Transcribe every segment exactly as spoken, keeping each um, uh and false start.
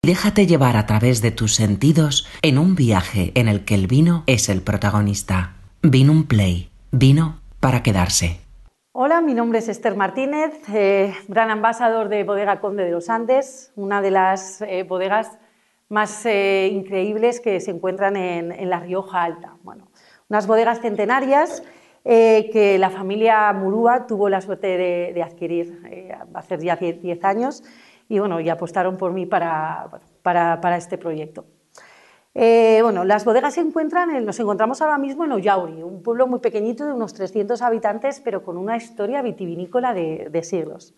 Déjate llevar a través de tus sentidos en un viaje en el que el vino es el protagonista. Vinum Play. Vino para quedarse. Hola, mi nombre es Esther Martínez, eh, gran ambasador de Bodega Conde de los Andes, una de las eh, bodegas más eh, increíbles que se encuentran en, en La Rioja Alta. Bueno, unas bodegas centenarias eh, que la familia Murúa tuvo la suerte de, de adquirir eh, hace ya diez años y, bueno, y apostaron por mí para, para, para este proyecto. Eh, bueno, las bodegas se encuentran, en, nos encontramos ahora mismo en Ollauri, un pueblo muy pequeñito de unos trescientos habitantes, pero con una historia vitivinícola de, de siglos.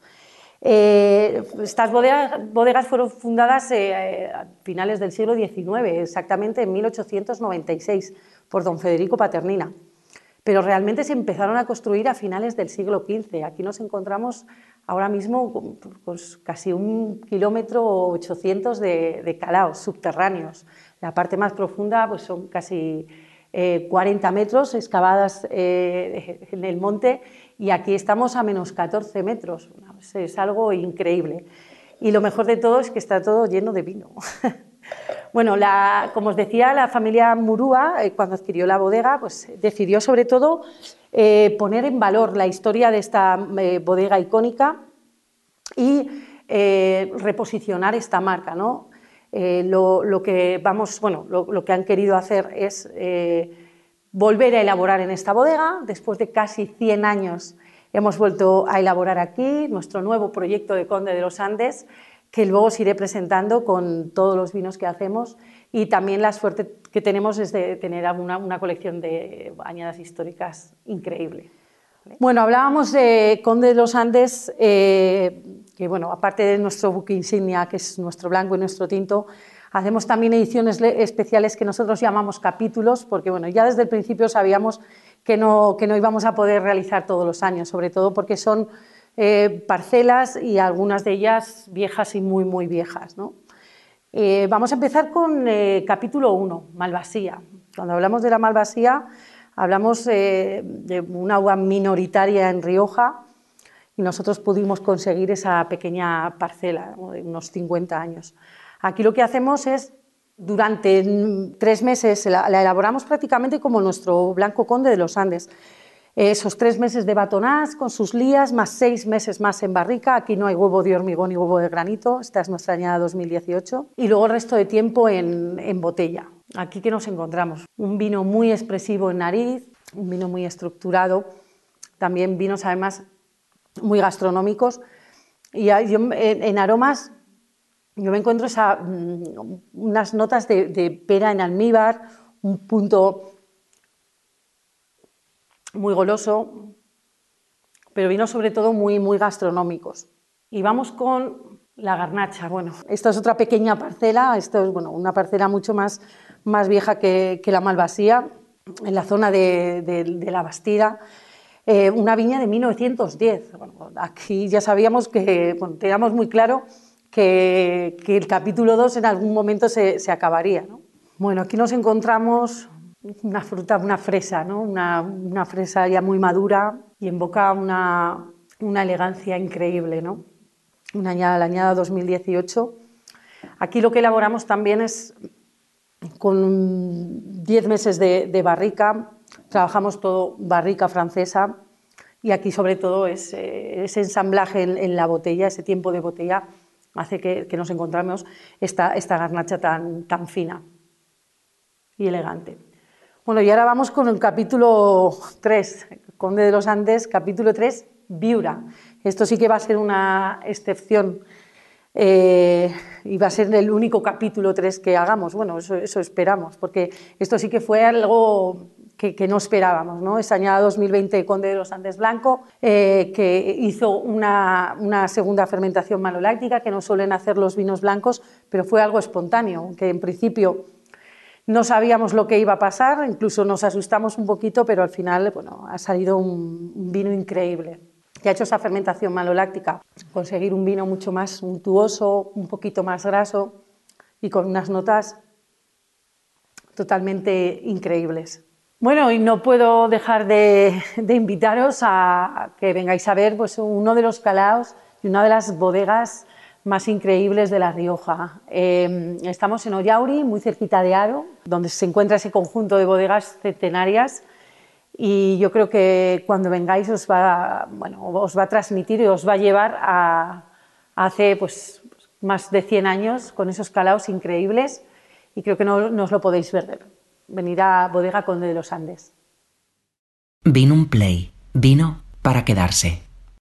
Eh, estas bodegas, bodegas fueron fundadas eh, a finales del siglo diecinueve, exactamente en mil ochocientos noventa y seis, por don Federico Paternina, pero realmente se empezaron a construir a finales del siglo quince. Aquí nos encontramos ahora mismo pues, casi un kilómetro ochocientos de, de calaos subterráneos. La parte más profunda pues, son casi eh, cuarenta metros excavadas eh, en el monte, y aquí estamos a menos catorce metros. Es algo increíble. Y lo mejor de todo es que está todo lleno de vino. Bueno, la, como os decía, la familia Murúa, eh, cuando adquirió la bodega, pues decidió sobre todo eh, poner en valor la historia de esta eh, bodega icónica y eh, reposicionar esta marca, ¿no? Eh, lo, lo, que vamos, bueno, lo, lo que han querido hacer es eh, volver a elaborar en esta bodega. Después de casi cien años hemos vuelto a elaborar aquí nuestro nuevo proyecto de Conde de los Andes, que luego os iré presentando con todos los vinos que hacemos, y también la suerte que tenemos es de tener una, una colección de añadas históricas increíble. Bueno, hablábamos de Conde de los Andes, eh, que bueno, aparte de nuestro buque insignia, que es nuestro blanco y nuestro tinto, hacemos también ediciones especiales que nosotros llamamos capítulos, porque bueno, ya desde el principio sabíamos que no, que no íbamos a poder realizar todos los años, sobre todo porque son Eh, parcelas y algunas de ellas viejas y muy, muy viejas, ¿no? Eh, vamos a empezar con eh, capítulo uno, Malvasía. Cuando hablamos de la Malvasía, hablamos eh, de una uva minoritaria en Rioja, y nosotros pudimos conseguir esa pequeña parcela, ¿no?, de unos cincuenta años. Aquí lo que hacemos es, durante tres meses, la, la elaboramos prácticamente como nuestro Blanco Conde de los Andes. Esos tres meses de batonás con sus lías, más seis meses más en barrica. Aquí no hay huevo de hormigón ni huevo de granito, esta es nuestra añada dos mil dieciocho. Y luego el resto de tiempo en, en botella. Aquí, ¿qué nos encontramos? Un vino muy expresivo en nariz, un vino muy estructurado, también vinos además muy gastronómicos. Y yo, en, en aromas yo me encuentro esa, unas notas de, de pera en almíbar, un punto muy goloso, pero vinos sobre todo muy, muy gastronómicos. Y vamos con la garnacha. Bueno, esta es otra pequeña parcela, esto es bueno, una parcela mucho más, más vieja que, que la Malvasía, en la zona de, de, de la Bastida, eh, una viña de mil novecientos diez. Bueno, aquí ya sabíamos que, bueno, teníamos muy claro que, que el capítulo dos en algún momento se, se acabaría, ¿no? Bueno, aquí nos encontramos una fruta, una fresa, ¿no? una, una fresa ya muy madura y en boca una, una elegancia increíble, ¿no? Una añada, la añada dos mil dieciocho. Aquí lo que elaboramos también es con diez meses de, de barrica, trabajamos todo barrica francesa, y aquí sobre todo es, eh, ese ensamblaje en, en la botella, ese tiempo de botella, hace que, que nos encontremos esta, esta garnacha tan, tan fina y elegante. Bueno, y ahora vamos con el capítulo tres, Conde de los Andes, capítulo tres, Viura. Esto sí que va a ser una excepción eh, y va a ser el único capítulo tres que hagamos. Bueno, eso, eso esperamos, porque esto sí que fue algo que, que no esperábamos, ¿no? Esa añada dos mil veinte Conde de los Andes Blanco, eh, que hizo una, una segunda fermentación maloláctica, que no suelen hacer los vinos blancos, pero fue algo espontáneo, que en principio no sabíamos lo que iba a pasar, incluso nos asustamos un poquito, pero al final bueno, ha salido un, un vino increíble. Que ha hecho esa fermentación maloláctica, conseguir un vino mucho más untuoso, un poquito más graso y con unas notas totalmente increíbles. Bueno, y no puedo dejar de, de invitaros a que vengáis a ver pues, uno de los calaos y una de las bodegas más increíbles de La Rioja. Eh, estamos en Ollauri, muy cerquita de Haro, donde se encuentra ese conjunto de bodegas centenarias, y yo creo que cuando vengáis os va, bueno, os va a transmitir y os va a llevar a, a hace pues, más de cien años con esos calaos increíbles, y creo que no, no os lo podéis perder. Venid a Bodega Conde de los Andes. Vinum Play, vino para quedarse.